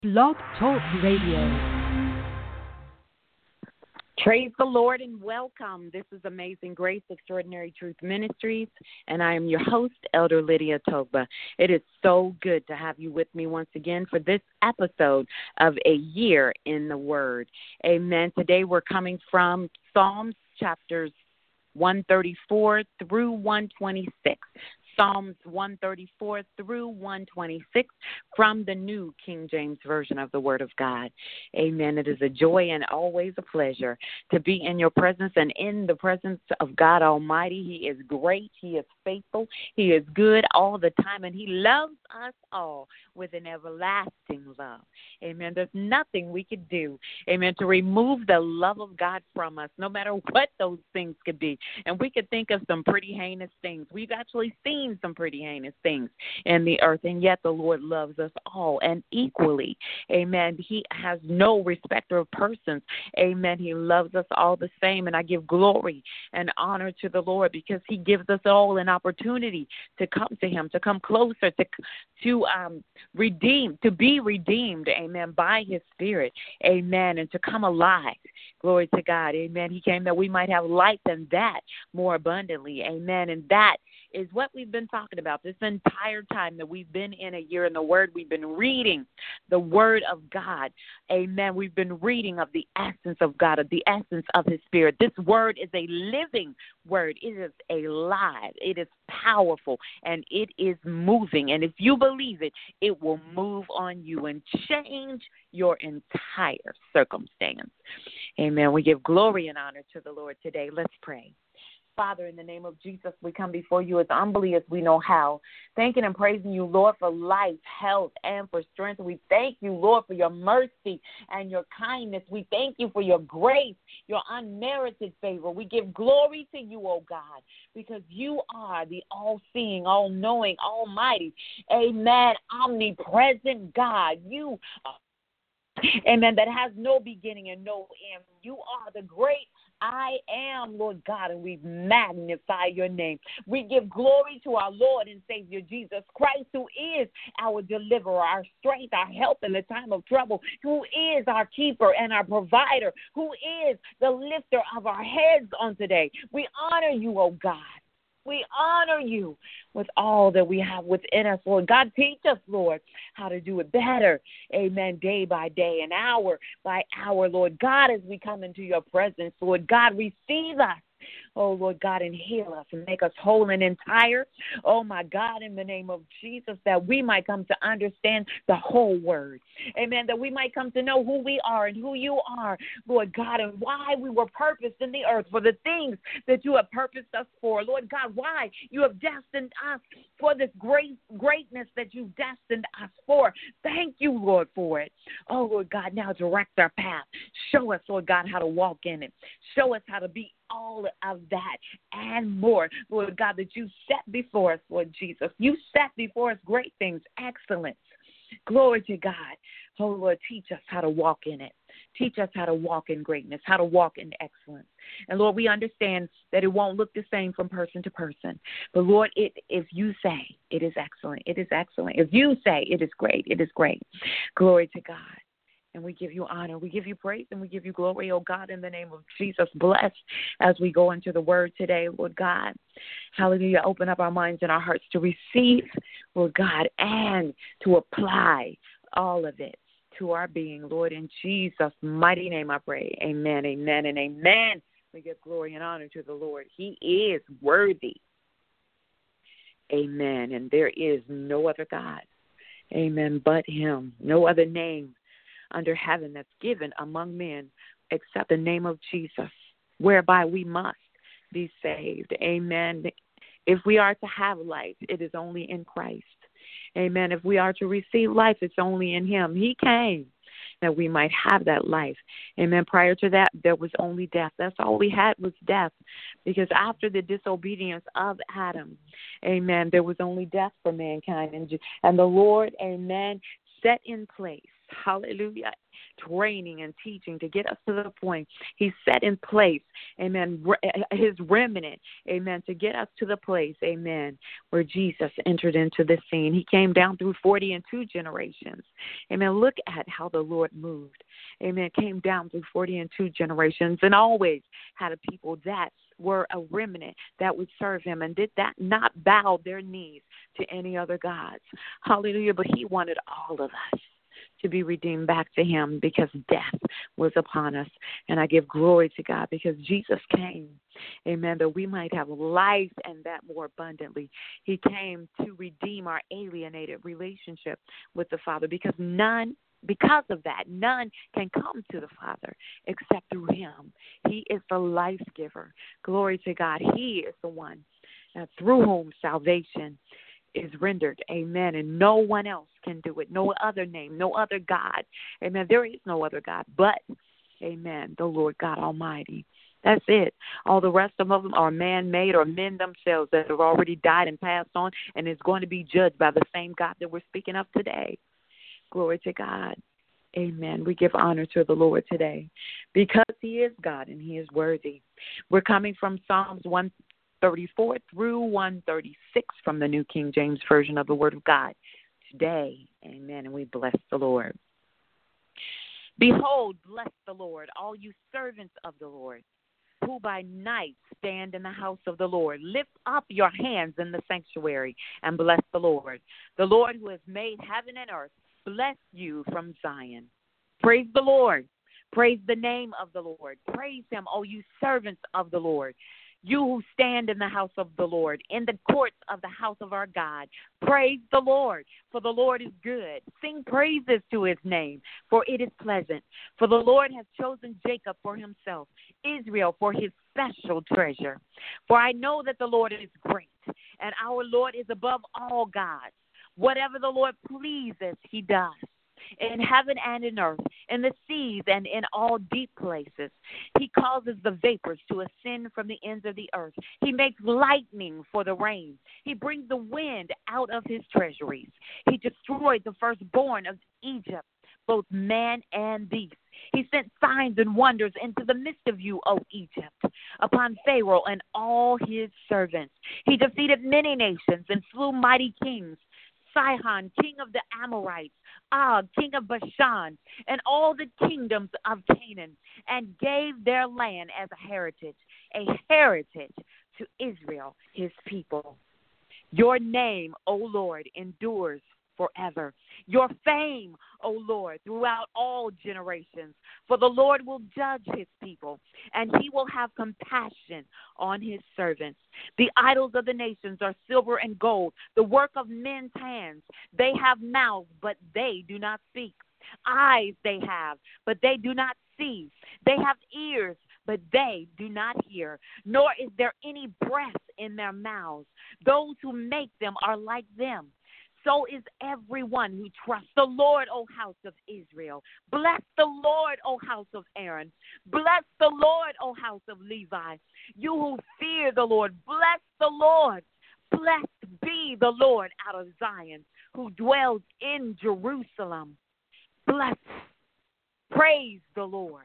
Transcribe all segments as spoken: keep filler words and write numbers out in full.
Blog Talk Radio. Praise the Lord and welcome. This is Amazing Grace, Extraordinary Truth Ministries, and I am your host, Elder Lydia Togba. It is so good to have you with me once again for this episode of A Year in the Word. Amen. Today we're coming from Psalms chapters one thirty-four through one twenty-six. Psalms one thirty-four through one twenty-six from the New King James Version of the Word of God. Amen. It is a joy and always a pleasure to be in your presence and in the presence of God Almighty. He is great. He is faithful. He is good all the time, and He loves us all with an everlasting love. Amen. There's nothing we could do, amen, to remove the love of God from us, no matter what those things could be. And we could think of some pretty heinous things. We've actually seen some pretty heinous things in the earth, and yet the Lord loves us all and equally. Amen. He has no respecter of persons. Amen. He loves us all the same, and I give glory and honor to the Lord because He gives us all an opportunity to come to Him, to come closer, to to um, redeem, to be redeemed, amen, by His Spirit, amen, and to come alive. Glory to God, amen. He came that we might have life and that more abundantly, amen, and that is what we've been talking about this entire time that we've been in a year in the Word. We've been reading the Word of God. Amen. We've been reading of the essence of God, of the essence of His Spirit. This Word is a living Word. It is alive. It is powerful, and it is moving. And if you believe it, it will move on you and change your entire circumstance. Amen. We give glory and honor to the Lord today. Let's pray. Father, in the name of Jesus, we come before you as humbly as we know how, thanking and praising you, Lord, for life, health, and for strength. We thank you, Lord, for your mercy and your kindness. We thank you for your grace, your unmerited favor. We give glory to you, oh God, because you are the all-seeing, all-knowing, almighty, amen, omnipresent God. You are, amen, that has no beginning and no end. You are the great I am, Lord God, and we magnify your name. We give glory to our Lord and Savior Jesus Christ, who is our deliverer, our strength, our help in the time of trouble, who is our keeper and our provider, who is the lifter of our heads on today. We honor you, oh God. We honor you with all that we have within us, Lord. God, teach us, Lord, how to do it better. Amen. Day by day and hour by hour, Lord God, as we come into your presence, Lord God, receive us. Oh, Lord God, and heal us and make us whole and entire. Oh, my God, in the name of Jesus, that we might come to understand the whole word. Amen, that we might come to know who we are and who you are, Lord God, and why we were purposed in the earth for the things that you have purposed us for. Lord God, why you have destined us for this great greatness that you've destined us for. Thank you, Lord, for it. Oh, Lord God, now direct our path. Show us, Lord God, how to walk in it. Show us how to be all of that and more, Lord God, that you set before us, Lord Jesus. You set before us great things, excellence. Glory to God. Oh, Lord, teach us how to walk in it. Teach us how to walk in greatness, how to walk in excellence. And, Lord, we understand that it won't look the same from person to person. But, Lord, it, if you say it is excellent, it is excellent. If you say it is great, it is great. Glory to God. And we give you honor, we give you praise, and we give you glory, oh God, in the name of Jesus. Bless as we go into the word today, Lord God. Hallelujah. Open up our minds and our hearts to receive, Lord God, and to apply all of it to our being, Lord. In Jesus' mighty name I pray. Amen, amen, and amen. We give glory and honor to the Lord. He is worthy. Amen. And there is no other God, amen, but Him. No other name under heaven that's given among men except the name of Jesus, whereby we must be saved. Amen. If we are to have life, it is only in Christ. Amen. If we are to receive life, it's only in Him. He came that we might have that life. Amen. Prior to that, there was only death. That's all we had was death, because after the disobedience of Adam, amen, there was only death for mankind. And, and the Lord, amen, set in place hallelujah, training and teaching to get us to the point. He set in place, amen, his remnant, amen, to get us to the place, amen, where Jesus entered into the scene. He came down through forty and two generations. Amen. Look at how the Lord moved. Amen. Came down through forty and two generations and always had a people that were a remnant that would serve him and did that not bow their knees to any other gods. Hallelujah. But he wanted all of us to be redeemed back to him because death was upon us. And I give glory to God because Jesus came, amen, that we might have life and that more abundantly. He came to redeem our alienated relationship with the Father because none Because of that, none can come to the Father except through him. He is the life giver. Glory to God. He is the one uh, through whom salvation is rendered. Amen. And no one else can do it. No other name, no other God. Amen. There is no other God but, amen, the Lord God Almighty. That's it. All the rest of them are man-made or men themselves that have already died and passed on and is going to be judged by the same God that we're speaking of today. Glory to God. Amen. We give honor to the Lord today because he is God and he is worthy. We're coming from Psalms one thirty-four through one thirty-six from the New King James Version of the Word of God today. Amen. And we bless the Lord. Behold, bless the Lord, all you servants of the Lord, who by night stand in the house of the Lord. Lift up your hands in the sanctuary and bless the Lord. The Lord who has made heaven and earth, bless you from Zion. Praise the Lord. Praise the name of the Lord. Praise him, O you servants of the Lord. You who stand in the house of the Lord, in the courts of the house of our God. Praise the Lord, for the Lord is good. Sing praises to his name, for it is pleasant. For the Lord has chosen Jacob for himself, Israel for his special treasure. For I know that the Lord is great, and our Lord is above all gods. Whatever the Lord pleases, he does, in heaven and in earth, in the seas and in all deep places. He causes the vapors to ascend from the ends of the earth. He makes lightning for the rain. He brings the wind out of his treasuries. He destroyed the firstborn of Egypt, both man and beast. He sent signs and wonders into the midst of you, O Egypt, upon Pharaoh and all his servants. He defeated many nations and slew mighty kings. Sihon, king of the Amorites, Og, king of Bashan, and all the kingdoms of Canaan, and gave their land as a heritage, a heritage to Israel, his people. Your name, O Lord, endures forever. Your fame, O Lord, throughout all generations. For the Lord will judge his people, and he will have compassion on his servants. The idols of the nations are silver and gold, the work of men's hands. They have mouths, but they do not speak. Eyes they have, but they do not see. They have ears, but they do not hear, nor is there any breath in their mouths. Those who make them are like them. So is everyone who trusts the Lord, O house of Israel. Bless the Lord, O house of Aaron. Bless the Lord, O house of Levi. You who fear the Lord, bless the Lord. Blessed be the Lord out of Zion, who dwells in Jerusalem. Bless, praise the Lord.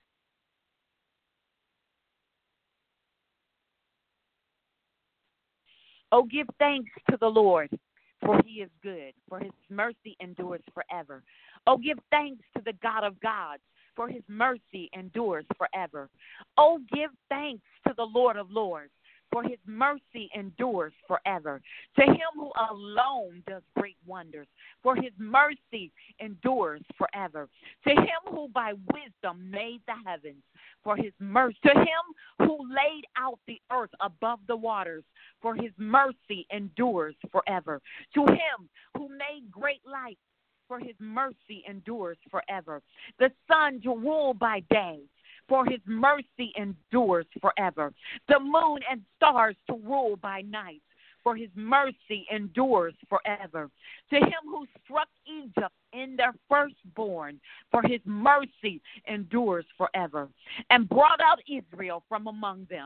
Oh, give thanks to the Lord, for he is good, for his mercy endures forever. Oh, give thanks to the God of gods, for his mercy endures forever. Oh, give thanks to the Lord of lords, for his mercy endures forever. To him who alone does great wonders, for his mercy endures forever. To him who by wisdom made the heavens, for his mercy. To him who laid out the earth above the waters, for his mercy endures forever. To him who made great lights, for his mercy endures forever. The sun to rule by day, for his mercy endures forever. The moon and stars to rule by night, for his mercy endures forever. To him who struck Egypt in their firstborn, for his mercy endures forever. And brought out Israel from among them,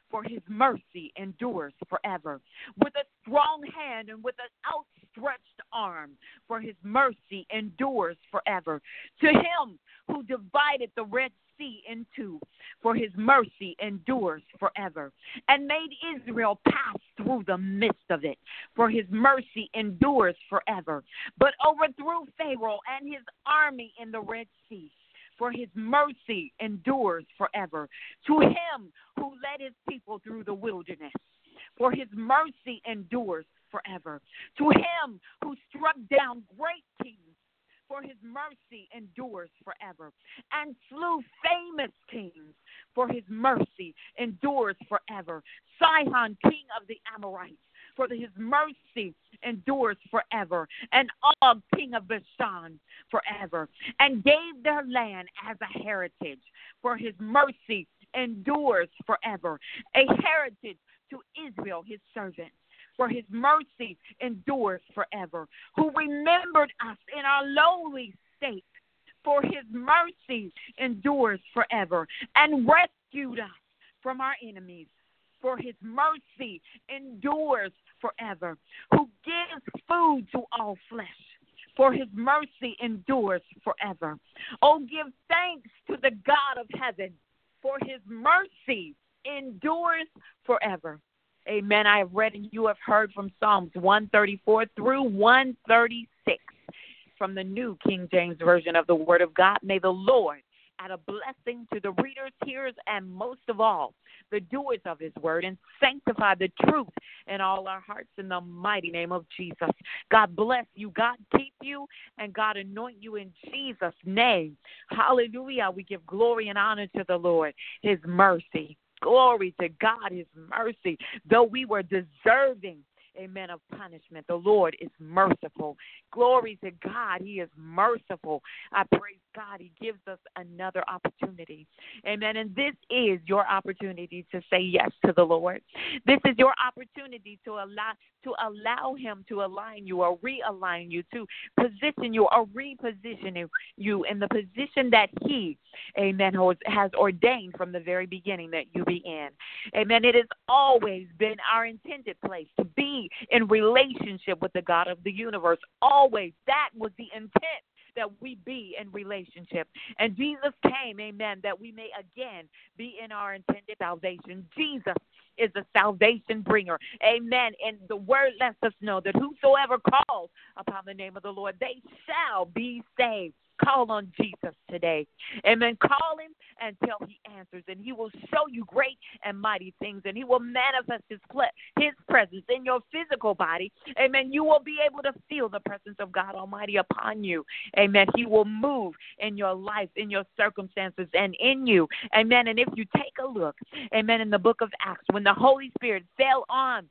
for his mercy endures forever. With a strong hand and with an outstretched arm, for his mercy endures forever. To him who divided the Red Sea in two, for his mercy endures forever, and made Israel pass through the midst of it, for his mercy endures forever, but overthrew Pharaoh and his army in the Red Sea, for his mercy endures forever. To him who led his people through the wilderness, for his mercy endures forever. To him who struck down great kings, for his mercy endures forever, and slew famous kings, for his mercy endures forever. Sihon, king of the Amorites, for his mercy endures forever, and Og, king of Bashan, forever, and gave their land as a heritage, for his mercy endures forever, a heritage to Israel, his servant, for his mercy endures forever, who remembered us in our lowly state, for his mercy endures forever, and rescued us from our enemies, for his mercy endures forever, who gives food to all flesh, for his mercy endures forever. Oh, give thanks to the God of heaven, for his mercy endures forever. Amen. I have read and you have heard from Psalms one thirty-four through one thirty-six from the New King James Version of the Word of God. May the Lord add a blessing to the readers, hearers, and most of all, the doers of his word, and sanctify the truth in all our hearts in the mighty name of Jesus. God bless you. God keep you, and God anoint you in Jesus' name. Hallelujah. We give glory and honor to the Lord, his mercy. Glory to God, his mercy. Though we were deserving, amen, of punishment, the Lord is merciful. Glory to God, he is merciful. I praise God, he gives us another opportunity. Amen. And this is your opportunity to say yes to the Lord. This is your opportunity to allow to allow him to align you or realign you, to position you or reposition you in the position that he, amen, has ordained from the very beginning that you be in. Amen. It has always been our intended place to be in relationship with the God of the universe. Always. That was the intent, that we be in relationship. And Jesus came, amen, that we may again be in our intended salvation. Jesus is a salvation bringer. Amen. And the word lets us know that whosoever calls upon the name of the Lord, they shall be saved. Call on Jesus today. Amen. Call him until he answers, and he will show you great and mighty things, and he will manifest his, ple- his presence in your physical body. Amen. You will be able to feel the presence of God Almighty upon you. Amen. He will move in your life, in your circumstances, and in you. Amen. And if you take a look, amen, in the book of Acts, when the Holy Spirit fell on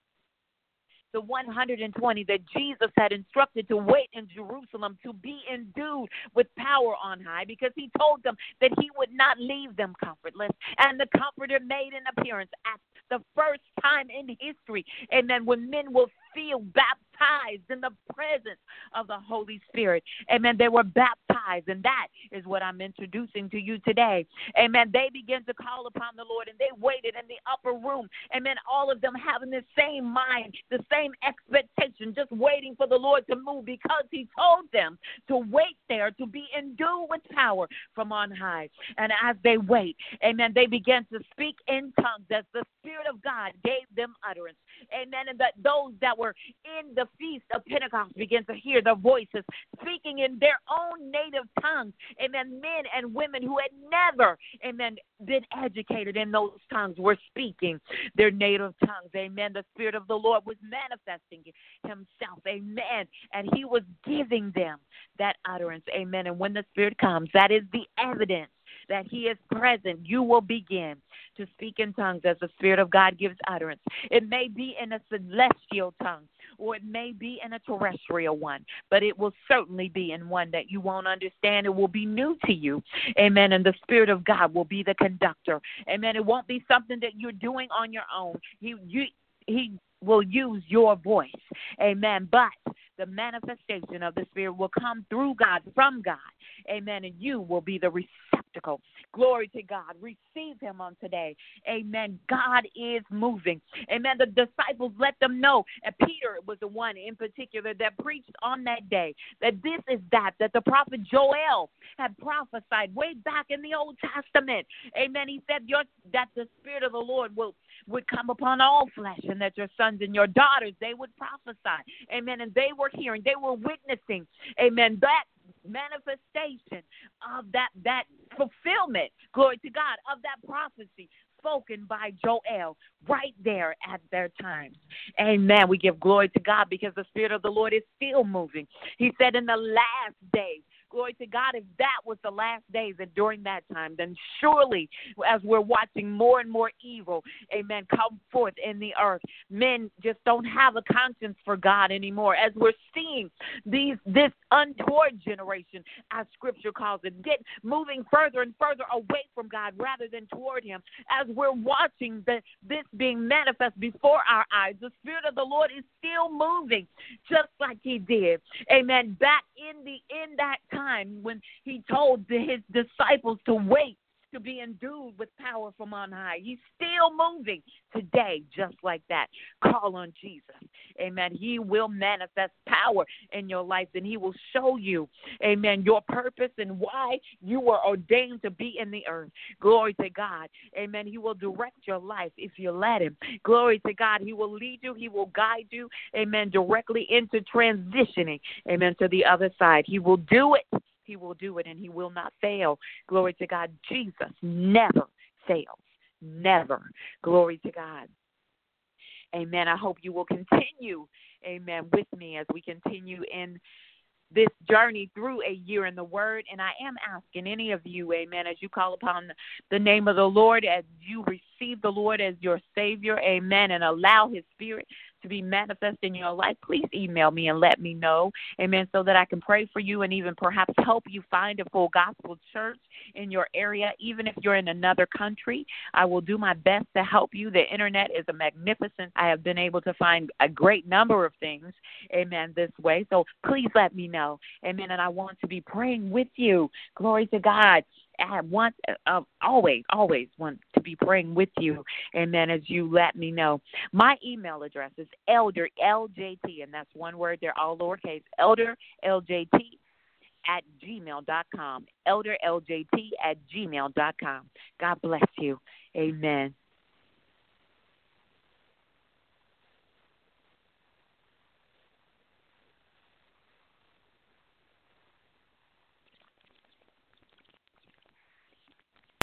the one hundred twenty that Jesus had instructed to wait in Jerusalem to be endued with power on high, because he told them that he would not leave them comfortless. And the Comforter made an appearance at the first time in history. And then when men will feel baptized in the presence of the Holy Spirit. Amen. They were baptized, and that is what I'm introducing to you today. Amen. They began to call upon the Lord, and they waited in the upper room. Amen. All of them having the same mind, the same expectation, just waiting for the Lord to move, because he told them to wait there, to be endued with power from on high. And as they wait, amen, they began to speak in tongues as the Spirit of God gave them utterance. Amen. And that those that were in the feast of Pentecost began to hear their voices speaking in their own native tongues. Amen. Men and women who had never, amen, been educated in those tongues were speaking their native tongues. Amen. The Spirit of the Lord was manifesting himself. Amen. And he was giving them that utterance. Amen. And when the Spirit comes, that is the evidence that he is present. You will begin to speak in tongues as the Spirit of God gives utterance. It may be in a celestial tongue, or it may be in a terrestrial one, but it will certainly be in one that you won't understand. It will be new to you. Amen. And the Spirit of God will be the conductor. Amen. It won't be something that you're doing on your own. He, you, he will use your voice. Amen. But the manifestation of the Spirit will come through God, from God. Amen. And you will be the receptacle obstacle. Glory to God. Receive him on today. Amen. God is moving. Amen. The disciples let them know, and Peter was the one in particular that preached on that day, that this is that, that the prophet Joel had prophesied way back in the Old Testament. Amen. He said your, that the Spirit of the Lord will would come upon all flesh, and that your sons and your daughters, they would prophesy. Amen. And they were hearing, they were witnessing. Amen. That manifestation of that, that fulfillment, glory to God, of that prophecy spoken by Joel right there at their times. Amen. We give glory to God because the Spirit of the Lord is still moving. He said in the last days, glory to God, if that was the last days and during that time, then surely as we're watching more and more evil, amen, come forth in the earth, men just don't have a conscience for God anymore. As we're seeing these this untoward generation, as Scripture calls it, get moving further and further away from God rather than toward him. As we're watching the, this being manifest before our eyes, the Spirit of the Lord is still moving just like he did, amen, back in the in that time when he told his disciples to wait to be endued with power from on high. He's still moving today just like that. Call on Jesus. Amen. He will manifest power in your life, and he will show you, amen, your purpose and why you were ordained to be in the earth. Glory to God. Amen. He will direct your life if you let him. Glory to God. He will lead you. He will guide you, amen, directly into transitioning, amen, to the other side. He will do it. He will do it, and he will not fail. Glory to God. Jesus never fails. Never. Glory to God. Amen. I hope you will continue, amen, with me as we continue in this journey through a year in the Word. And I am asking any of you, amen, as you call upon the name of the Lord, as you receive the Lord as your Savior, amen, and allow his Spirit to be manifest in your life, please email me and let me know, amen, so that I can pray for you and even perhaps help you find a full gospel church in your area. Even if you're in another country, I will do my best to help you. The internet is a magnificent. I have been able to find a great number of things, amen, this way. So please let me know, amen, and I want to be praying with you. Glory to God. I want, uh, always, always want to be praying with you, amen, as you let me know. My email address is elder, L J T, and that's one word. They're all lowercase, elder, L J T, at gmail dot com, elder, L J T, at gmail dot com. God bless you. Amen.